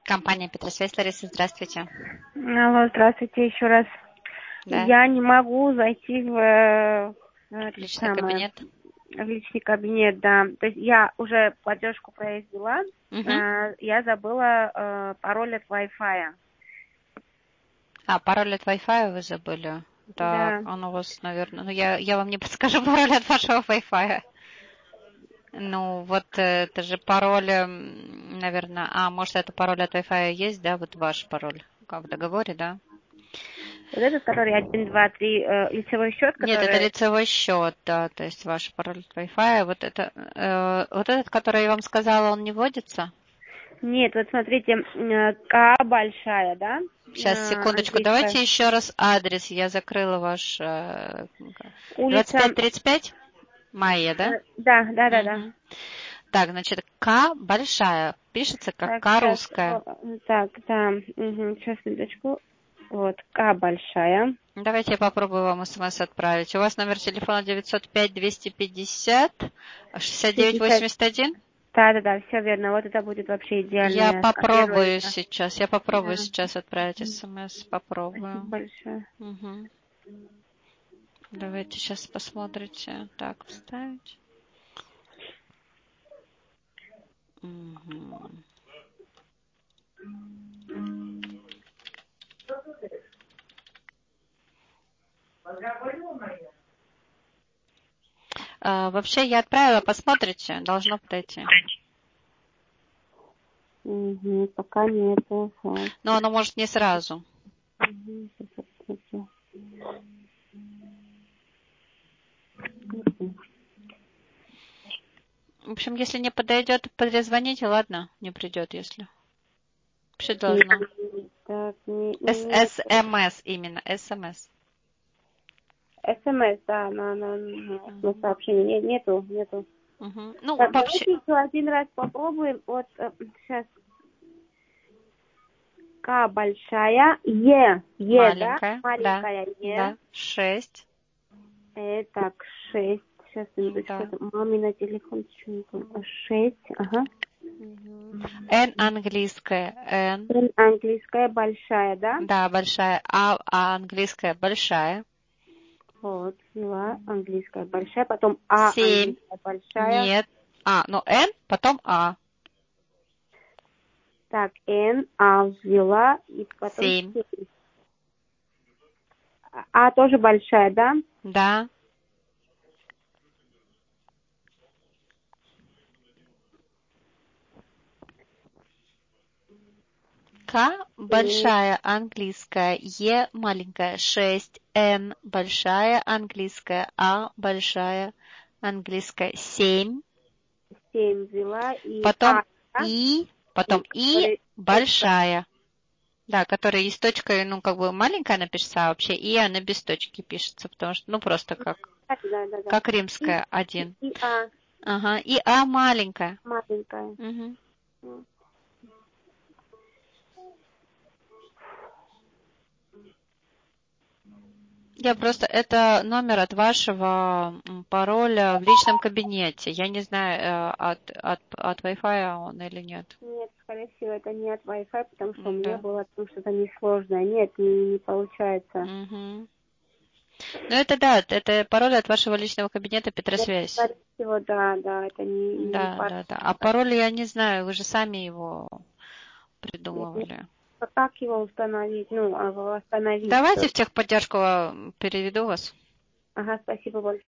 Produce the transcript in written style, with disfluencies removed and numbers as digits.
Компания Петросвязь, Лариса, здравствуйте. Алло, здравствуйте еще раз. Да. Я не могу зайти в Личный кабинет. в личный кабинет, да. То есть я уже платежку произвела, я забыла пароль от Wi-Fi. Пароль от Wi-Fi вы забыли? Так, Да. он у вас, наверное... Ну, я вам не подскажу пароль от вашего Wi-Fi. Ну, вот это же пароль, наверное... может, это пароль от Wi-Fi есть, да? Вот ваш пароль. Как в договоре, да? Вот этот, который 1, 2, 3, лицевой счет, Нет, который... это лицевой счет, да, то есть ваш пароль от Wi-Fi. Вот этот, который я вам сказала, он не вводится? Нет, вот смотрите, К большая, да? Сейчас, секундочку, Английская. давайте еще раз адрес. Я закрыла ваш Улица... 2535 Майя, да? Да. Угу. Так, значит, К большая. Пишется как Так, К сейчас, русская. так, да, сейчас, минуточку. Вот, К большая. Давайте я попробую вам смс отправить. У вас номер телефона 905-250-6981? Да, все верно. Вот это будет вообще Я идеальное попробую скопирование. сейчас. Отправить смс. Попробую. Спасибо большое. Угу. Давайте сейчас посмотрите. Так, вставить. Угу. Вообще я отправила, посмотрите, должно подойти. Пока нету. Но оно может не сразу. В общем, если не подойдет, перезвоните, ладно? Не придет, если. Вообще должно. СМС именно, СМС. СМС, да, на сообщение. Нету. Угу. Ну, Так, вообще... давайте еще один раз попробуем. Вот сейчас. К большая, Маленькая, да? Маленькая Е. Да, 6. Так, 6. Сейчас, минуточку, Да. это мамина телефон. 6, ага. Н английская, Н. Английская большая, да? Да, большая. Английская большая. Вот, взяла английская большая, потом А 7. английская большая. Нет. Н, потом А. Так, Н, А взяла, и потом 7. 7. А тоже большая, да? Да. К большая английская, Е маленькая 6, Н большая английская, А большая английская 7, 7 взяла, и потом А, да? потом И Который точка. большая. Да, которая и с точкой, маленькая она пишется, а вообще И она без точки пишется, потому что, просто Да. как римская И, 1. и А Ага, и А маленькая. маленькая. Угу. Это номер от вашего пароля в личном кабинете. Я не знаю, от Wi-Fi он или нет. Нет, скорее всего, это не от Wi-Fi, потому что у меня Да. было что-то несложное. Нет, не получается. Угу. Это пароль от вашего личного кабинета Это, Петросвязь. скорее всего, да, это не Да. А пароль я не знаю, вы же сами его Нет. придумывали. Как его установить? Восстановить. Давайте в техподдержку переведу вас. Ага, спасибо большое.